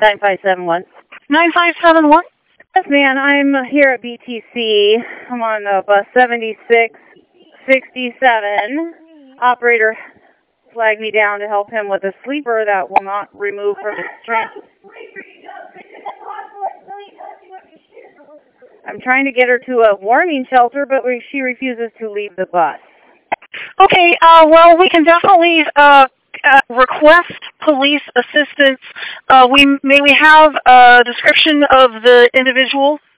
9571. 9571? Yes, ma'am. I'm here at BTC. I'm on bus 7667. Operator flagged me down to help him with a sleeper that will not remove from his train. I'm trying to get her to a warning shelter, but she refuses to leave the bus. Okay, well, we can definitely request police assistance. May we have a description of the individual